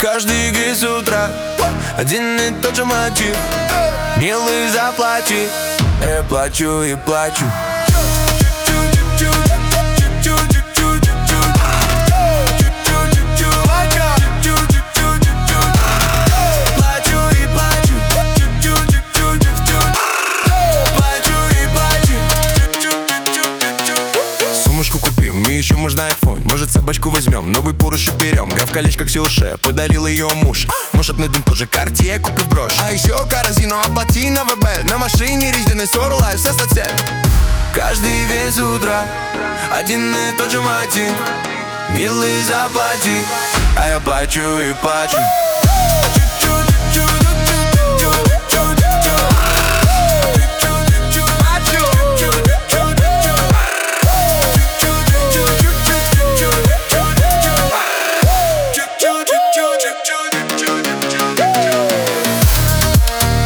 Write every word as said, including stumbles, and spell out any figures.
Каждый день с утра один и тот же мотив. Милый, заплати. Я плачу и плачу. Сумочку купим, мне еще можно айфон. Может, собачку возьмем, новый Порш берем. Гав колечко Ксюше, подарил ее муж. Может, найдем тоже Cartier, купив брошь. А еще корзину оплати на ВБ. На машине резиной Сорлайф, все совсем. Каждый день с утра один и тот же мотив. Милый, заплати. А я плачу и плачу.